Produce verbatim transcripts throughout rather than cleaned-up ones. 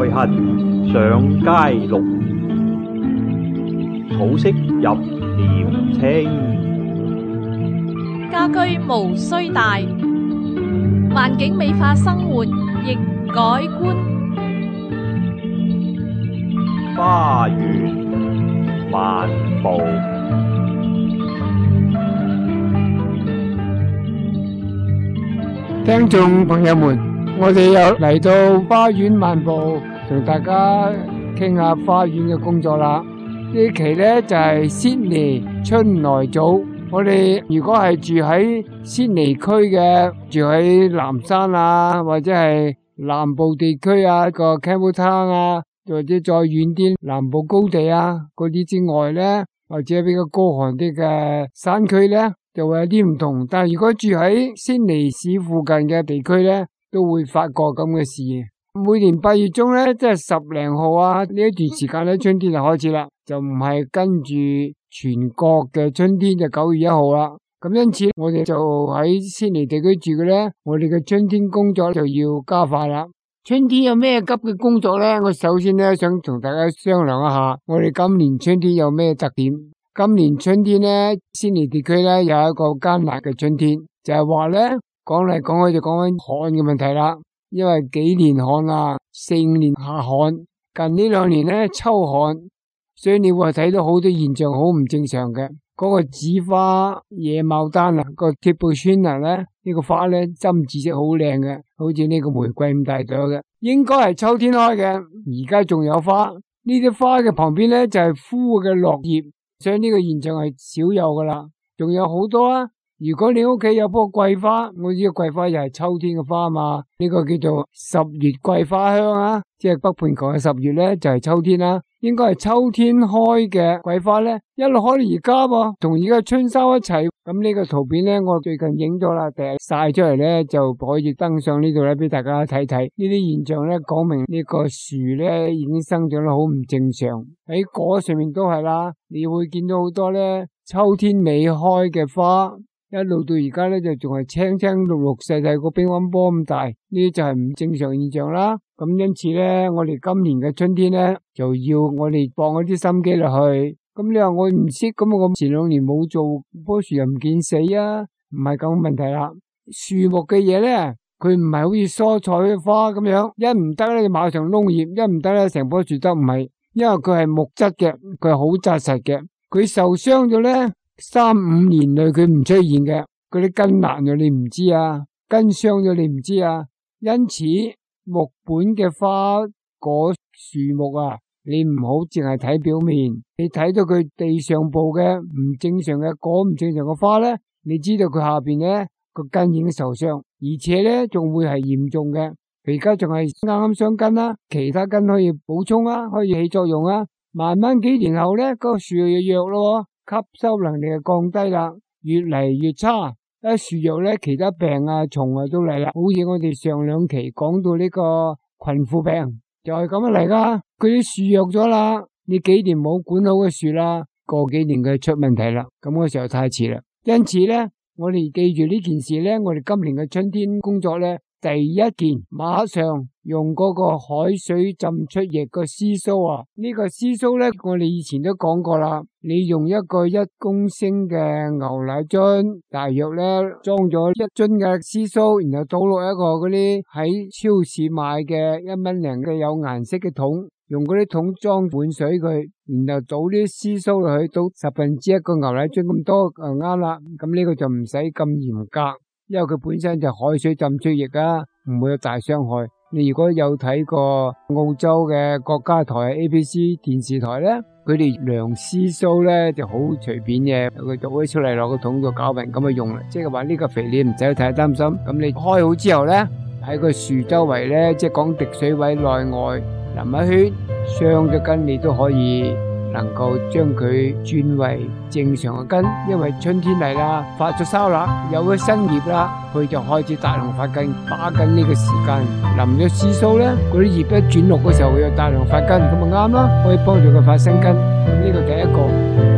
痕上階綠，草色入簾青。 家居無需大，環境美化生活亦改觀。 花園漫步。 聽眾朋友們，我哋又嚟到花園漫步，同大家傾下花園嘅工作啦。呢期呢就係悉尼春來早。我哋如果係住喺悉尼區嘅，住喺南山啊，或者係南部地區啊，個 Campbelltown 啊，或者再遠啲南部高地啊嗰啲之外呢，或者比較高寒啲嘅山區呢，就會有啲唔同。但係如果住喺悉尼市附近嘅地區呢，都會發覺咁嘅事。每年八月中呢，即係十零號啊，呢一段時間呢，春天就開始啦，就唔係跟住全國嘅春天就九月一號啦。咁因此我哋就喺悉尼地區住嘅呢，我哋嘅春天工作就要加快啦。春天有咩急嘅工作呢？我首先呢，想同大家商量一下，我哋今年春天有咩特點。今年春天呢，悉尼地區呢有一個艱難嘅春天，就係話呢，講嚟講去就講緊旱嘅問題啦。因為幾年旱啊，四五年下旱，近呢兩年呢秋旱，所以你會睇到好多現象好唔正常嘅。嗰個紫花野牡丹啊，個 Tibutina 咧，呢個花咧針紫色好靚嘅，好似呢個玫瑰咁大朵嘅，應該係秋天開嘅，而家仲有花。呢啲花嘅旁邊咧就係枯嘅落葉，所以呢個現象係少有噶啦。仲有好多啊！如果你屋企有棵桂花，我知道桂花又係秋天嘅花嘛，呢個叫做十月桂花香啊，即係北半球嘅十月咧就係秋天啦，應該係秋天開嘅桂花咧，一路開到而家噃，同而家春收一齊。咁呢個圖片咧，我最近影咗啦，第日曬出嚟咧就可以登上呢度咧俾大家睇睇。呢啲現象咧講明呢個樹咧已經生長得好唔正常，喺果上面都係啦，你會見到好多咧秋天未開嘅花。一路到而家咧就仲係青青綠綠細細個乒乓波咁大，呢啲就係唔正常現象啦。咁因此咧，我哋今年嘅春天咧就要我哋放一啲心機落去。咁你話我唔識，咁我前兩年冇做，棵樹又唔見死啊，唔係咁問題啦。樹木嘅嘢咧，佢唔係好似蔬菜花咁樣，一唔得咧就馬上窿葉，一唔得咧成棵樹得，唔係，因為佢係木質嘅，佢係好紮實嘅，佢受傷咗咧。三五年內佢唔出現嘅，嗰啲根爛咗你唔知啊，根傷咗你唔知啊。因此木本嘅花果樹木啊，你唔好淨係睇表面，你睇到佢地上部嘅唔正常嘅果唔正常嘅花咧，你知道佢下邊咧個根已經受傷，而且咧仲會係嚴重嘅。而家仲係啱啱傷根啦，其他根可以補充啊，可以起作用啊。慢慢幾年後咧，個樹又弱咯。吸收能力就降低啦，越嚟越差。一樹弱咧，其他病啊、蟲啊都嚟啦。好似我哋上兩期講到呢個群庫病，就係咁樣嚟噶。佢啲樹弱咗啦，你幾年冇管好嘅樹啦，過幾年佢出問題啦，咁嗰時候太遲啦。因此咧，我哋記住呢件事咧，我哋今年嘅春天工作咧，第一件馬上用嗰個海水浸出液個絲蘇啊，呢個絲蘇咧，我哋以前都講過啦。你用一個一公升嘅牛奶樽，大約咧裝咗一樽嘅絲蘇，然後倒落一個嗰啲喺超市買嘅一蚊零嘅有顏色嘅桶，用嗰啲桶裝滿水佢，然後倒啲絲蘇落去，倒十分之一個牛奶樽咁多就啱啦。咁呢個就唔使咁嚴格，因為佢本身就海水浸出液啊，唔會有大傷害。你如果有睇過澳洲嘅國家台 A B C 電視台咧，佢哋量絲蘇咧就好隨便嘅，佢倒咗出嚟落個桶度攪勻咁去用啦。即係話呢個肥你唔使太擔心。咁你開好之後咧，喺個樹周圍咧，即係講滴水位內外淋一圈，傷咗根你都可以能夠將佢轉為正常嘅根，因為春天嚟啦，發咗梢啦，有咗新葉啦，佢就開始大量發根，把緊呢個時間淋咗絲蘇咧，嗰啲葉一轉綠嘅時候會有大量發根，咁咪啱啦，可以幫助佢發新根。呢個第一個。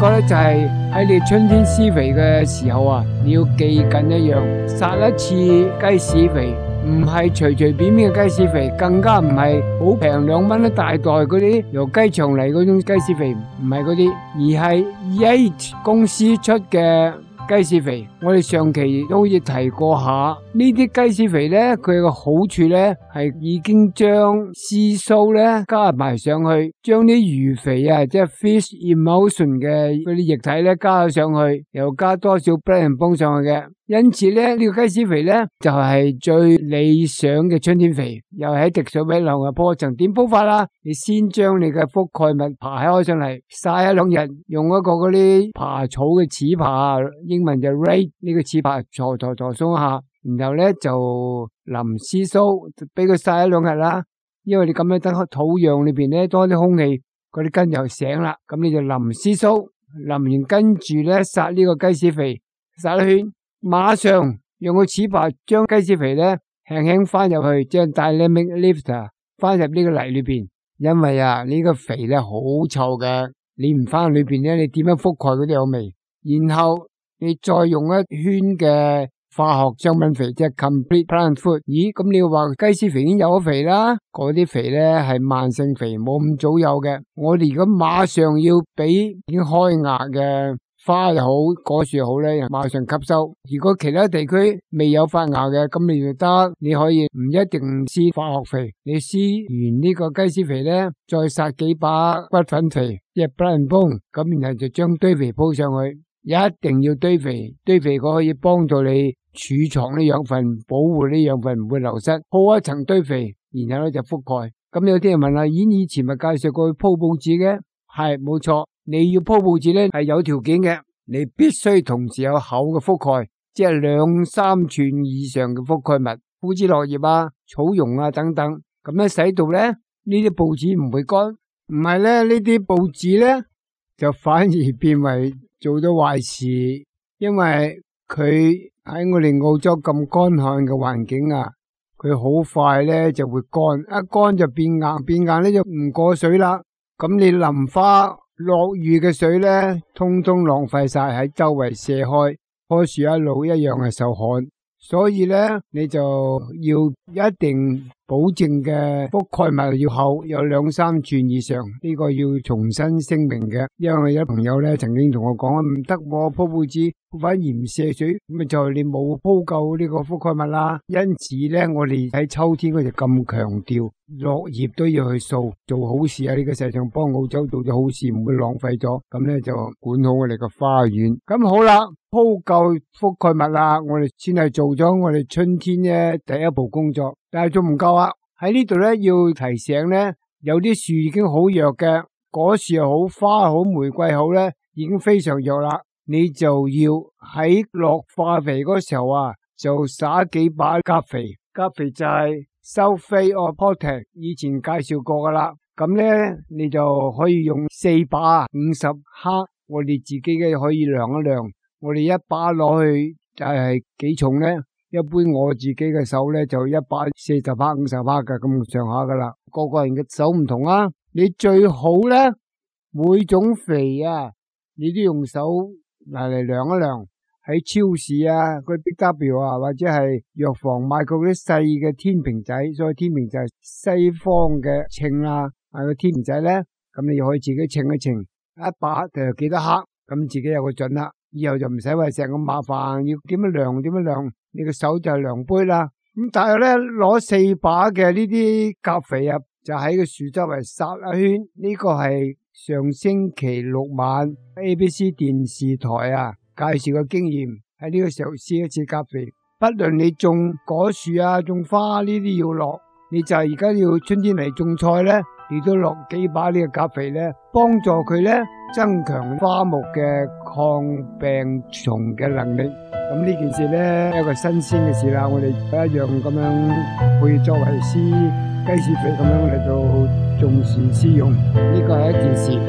個咧就係喺你春天施肥嘅時候啊，你要記緊一樣，撒一次雞屎肥唔係隨隨便便嘅雞屎肥，更加唔係好平兩蚊一大袋嗰啲由雞場嚟嗰種雞屎肥，唔係嗰啲，而係 Yates 公司出嘅雞屎肥。我哋上期都好似提過下，呢啲雞屎肥咧，佢個好處咧係已經將絲蘇咧加埋上去，將啲魚肥啊，即係 fish emulsion 嘅嗰啲液體咧加咗上去，又加多少 Brand and Bone 上去嘅。因此咧，呢個雞屎肥咧就係最理想嘅春天肥，又喺滴水位流嘅鋪層。點鋪法啦？你先將你嘅覆蓋物爬開上嚟，曬一兩日，用一個嗰啲爬草嘅齒耙，英文就 rake 呢個齒耙鋤鋤鋤鬆下，然後咧就淋絲蘇，俾佢曬一兩日啦。因為你咁樣等土壤裏邊咧多啲空氣，嗰啲根又醒啦。咁你就淋絲蘇，淋完跟住咧撒呢個雞屎肥，撒一圈。馬上用個齒耙將雞屎肥咧輕輕翻入去，將 dynamic lifter 翻入呢個泥裏邊。因為啊呢個肥咧好臭嘅，你唔翻去裏邊咧，你點樣覆蓋嗰啲有味？然後你再用一圈嘅化學商品肥，即係 complete plant food。咦，咁你話雞屎肥已經有咗肥啦？嗰啲肥咧係慢性肥，冇咁早有嘅。我哋如果馬上要俾已經開芽嘅花又好，果樹又好咧，馬上吸收。如果其他地區未有發芽嘅，咁你就得，你可以唔一定施化學肥，你施完呢個雞屎肥咧，再撒幾把骨粉肥，即係 Brand and Bone，咁然後就將堆肥鋪上去。一定要堆肥，堆肥個可以幫到你儲藏啲養分，保護啲養分唔會流失。鋪一層堆肥，然後咧就覆蓋。咁有啲人問啦，咦，以前咪介紹過去鋪報紙嘅？係冇錯。你要鋪報紙咧係有條件嘅，你必須同時有厚嘅覆蓋，即係兩三寸以上嘅覆蓋物，枯枝落葉啊、草絨啊等等，咁樣使到咧呢啲報紙唔會乾，唔係咧呢啲報紙咧就反而變為做咗壞事，因為佢喺我哋澳洲咁乾旱嘅環境啊，佢好快咧就會乾，一乾就變硬，變硬咧就唔過水啦。咁你淋花落雨嘅水咧，通通浪費晒喺周圍射開，棵樹一路一樣係受旱，所以咧你就要一定保證嘅覆蓋物要厚，有兩三寸以上，呢個要重新聲明嘅。因為有朋友咧曾經同我講，唔得，我鋪報紙反而唔射水，咁咪就係你冇鋪夠呢個覆蓋物啦。因此咧，我哋喺秋天嗰時咁強調落葉都要去掃，做好事啊！呢個世界上幫澳洲做咗好事，唔會浪費咗。咁咧就管好我哋個花園。咁好啦，鋪夠覆蓋物啦，我哋先係做咗我哋春天嘅第一步工作，但係仲唔夠啊！喺呢度咧要提醒咧，有啲樹已經好弱嘅，果樹又好，花好，玫瑰好咧，已經非常弱啦。你就要喺落化肥嗰時候啊，就撒幾把鉀肥。鉀肥就係 sulfate of potash， 以前介紹過噶啦。咁咧你就可以用四把五十克，我哋自己嘅可以量一量。我哋一把攞去就係幾重咧？一般我自己嘅手咧就一把四十克、五十克嘅咁上下噶啦。個個人嘅手唔同啊。你最好咧，每種肥啊，你都用手嚟嚟量一量。喺超市啊，嗰啲 Big W 啊，或者係藥房買過嗰啲細嘅天平仔，所以天平就係西方嘅稱啦。買個天平仔咧，咁你可以自己稱一稱，一把就幾多克，咁自己有個準啦。以後就唔使話成咁麻煩，要點樣量點樣量，你個手就係量杯啦。咁但係咧攞四把嘅呢啲鉀肥啊，就喺個樹周圍撒一圈。呢個係上星期六晚 A B C 電視台啊介紹嘅經驗，喺呢個時候施一次鉀肥。不論你種果樹啊、種花呢啲要落，你就係而家要春天嚟種菜咧，你都落幾把呢個鉀肥咧，幫助佢咧增強花木嘅抗病蟲嘅能力。咁呢件事咧一個新鮮嘅事啦，我哋一樣咁樣可以作為施雞屎肥咁樣嚟到重視施用，呢個係一件事。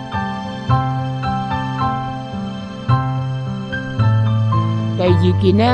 第二件呢，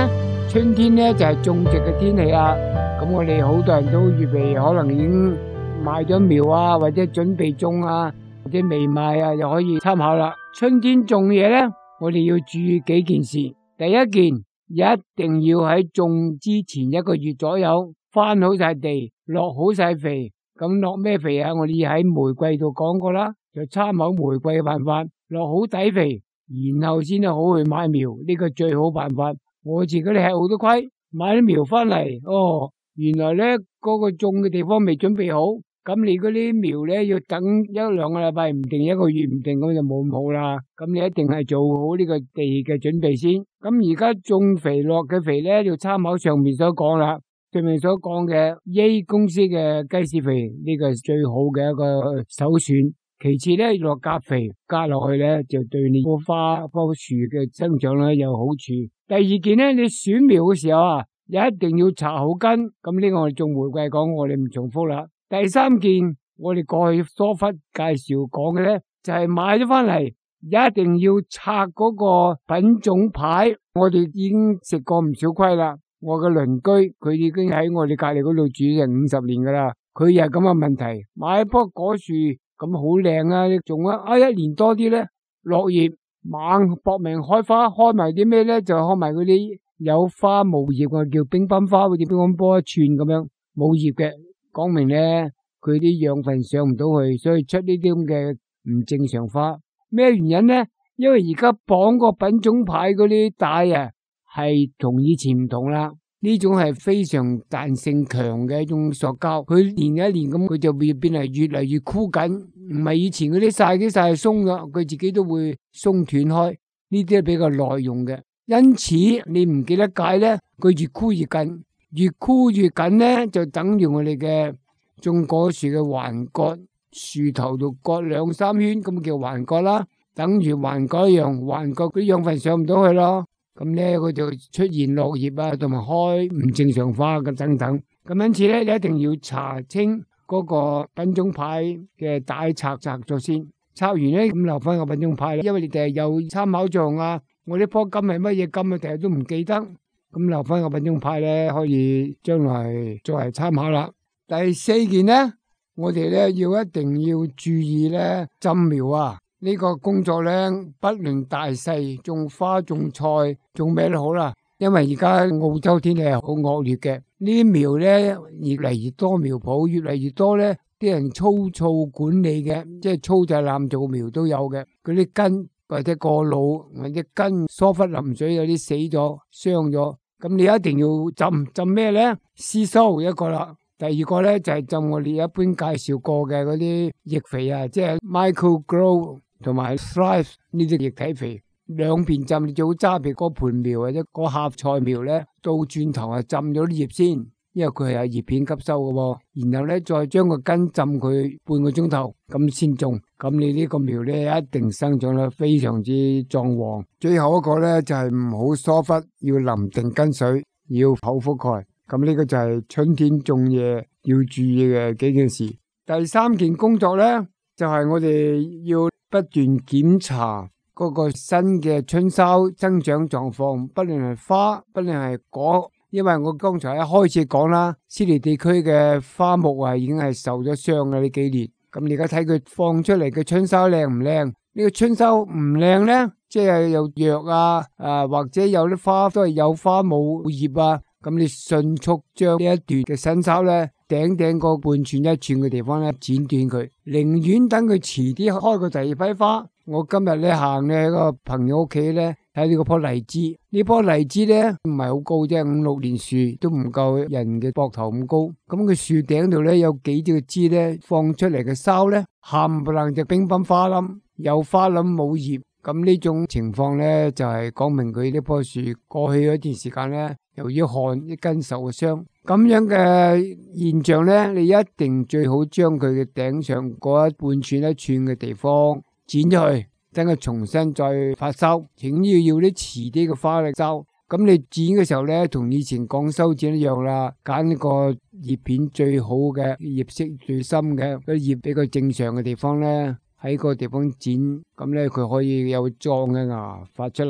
春天咧就係種植嘅天氣啊，咁我哋好多人都預備，可能已經買咗苗啊，或者準備種啊，或者未買啊，又可以參考啦。春天種嘢咧，我哋要注意幾件事。第一件，一定要喺種之前一個月左右翻好晒地，落好晒肥。咁落咩肥啊？我哋喺玫瑰度講過啦，就參考玫瑰嘅辦法，落好底肥，然後先好去買苗，呢個最好辦法。我自己咧吃好多虧，買啲苗翻嚟，哦，原來咧嗰個種嘅地方未準備好，咁你嗰啲苗咧要等一兩個禮拜，唔定一個月，唔定咁就冇咁好啦。咁你一定係做好呢個地嘅準備先。咁而家種肥落嘅肥咧，要參考上面所講啦，上面所講嘅 A 公司嘅雞屎肥，呢個係最好嘅一個首選。其次咧，落鉀肥加落去咧，就對你棵花棵樹嘅生長咧有好處。第二件咧，你選苗嘅時候啊，一定要查好根。咁呢個我哋種玫瑰講，我哋唔重複啦。第三件，我哋過去疏忽介紹講嘅咧，就係買咗翻嚟，一定要拆嗰個品種牌。我哋已經食過唔少虧啦。我嘅鄰居佢已經喺我哋隔籬嗰度住咗五十年噶啦，佢又係咁嘅問題，買一棵果樹。咁好靚啊！種啊，啊一年多啲咧，落葉猛搏命開花，開埋啲咩咧？就開埋嗰啲有花冇葉嘅，叫乒乓花，好似乒乓波一串咁樣冇葉嘅，講明咧佢啲養分上唔到去，所以出呢啲咁嘅唔正常花。咩原因咧？因為而家綁個品種牌嗰啲帶啊，係同以前唔同啦。呢種係非常彈性強嘅一種塑膠，佢年一年咁，佢就會變係越嚟越箍緊，唔係以前嗰啲晒啲晒鬆咗，佢自己都會鬆斷開。呢啲係比較耐用嘅，因此你唔記得解咧，佢越箍越緊，越箍越緊咧，就等於我哋嘅種果樹嘅環角，樹頭度割兩三圈，咁叫環角啦，等於環角一樣，環角嗰啲養分上唔到去咯。咁咧，佢就出現落葉啊，同埋開唔正常花嘅等等。咁因此咧，你一定要查清嗰個品種牌嘅帶拆拆咗先。拆完咧，咁留翻個品種牌，因為你第日有參考作用啊。我呢棵金係乜嘢金啊？第日都唔記得。咁留翻個品種牌咧，可以將來作為參考啦。第四件咧，我哋咧要一定要注意咧，浸苗啊。呢個工作咧，不論大細，種花、種菜、種咩都好啦。因為而家澳洲天氣係好惡劣嘅，呢啲苗咧越嚟越多苗圃，越嚟越多咧，啲人粗糙管理嘅，即係粗製濫造苗都有嘅。嗰啲根或者過老，或者根疏忽淋水，有啲死咗、傷咗，咁你一定要浸浸咩咧？絲蘇一個啦。第二個咧就係浸我哋一般介紹過嘅嗰啲液肥啊，即係 Micro-Grow 同埋 Thrive 呢啲液體肥，兩邊浸。你最好揸住嗰盆苗或者嗰盒菜苗咧，倒轉頭啊浸咗啲葉先，因為佢係有葉片吸收嘅。然後咧再將個根浸佢半個鐘頭，咁先種。咁你呢個苗咧一定生長得非常之壯旺。最後一個咧就係唔好疏忽，要淋定根水，要口覆蓋。咁呢個就係春天種嘢要注意嘅幾件事。第三件工作咧，就係、是、我哋要不斷檢查嗰個新嘅春梢增長狀況，不論係花，不論係果。因為我剛才一開始講啦，悉尼地區嘅花木啊已經係受咗傷嘅呢幾年。咁你而家睇佢放出嚟嘅春梢靚唔靚？呢、這個春梢唔靚咧，即係有弱啊，啊或者有啲花都係有花冇葉啊。咁你迅速將呢一段嘅新梢咧，頂頂個半寸一寸嘅地方咧剪短佢，寧願等佢遲啲開個第二批花。我今日咧行咧喺個朋友屋企咧睇呢個棵荔枝，呢棵荔枝咧唔係好高啫，五六年樹都唔夠人嘅膊頭咁高。咁佢樹頂度咧有幾隻枝咧放出嚟嘅梢咧，冚唪唥隻乒乓花冧，有花冧冇葉。咁呢種情況咧就係、是、講明佢呢棵樹過去一段時間咧，由於旱一根受嘅傷，咁樣嘅現象咧，你一定最好將佢嘅頂上嗰一半寸一寸嘅地方剪咗去，等佢重新再發梢。請要要啲遲啲嘅花嚟梢。咁你剪嘅時候咧，同以前講修剪一樣啦，揀呢個葉片最好嘅葉色最深嘅，個葉比較正常嘅地方咧，喺個地方剪，咁咧佢可以有壯嘅芽發出嚟。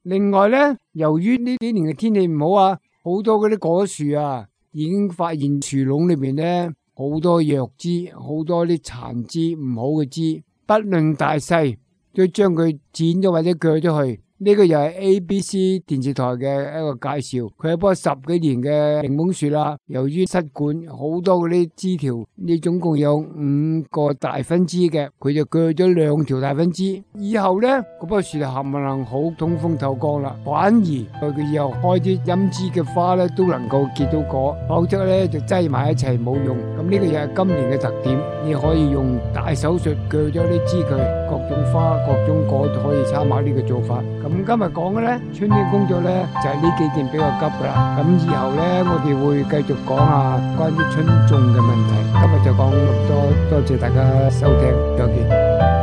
另外咧，由於呢幾年嘅天氣唔好啊，好多嗰啲果樹啊，已經發現樹籠裏邊咧好多弱枝，好多啲殘枝唔好嘅枝，不論大細，都將佢剪咗或者鋸咗去。呢個又係 A B C 電視台嘅一個介紹，佢係棵十幾年嘅檸檬樹啦。由於塞管好多嗰啲枝條，呢總共有五個大分支嘅，佢就鋸咗兩條大分支。以後呢，嗰棵樹就冚唪唥好通風透光啦，反而佢以後開啲陰枝嘅花咧都能夠結到果，否則咧就擠埋一齊冇用。咁呢個又係今年嘅特點，你可以用大手術鋸咗啲枝佢，各種花、各種果都可以參考呢個做法。咁今日講嘅咧，春天工作咧就係呢幾件比較急噶啦。咁以後咧，我哋會繼續講下關於春種嘅問題。今日就講咁多，多謝大家收聽，再見。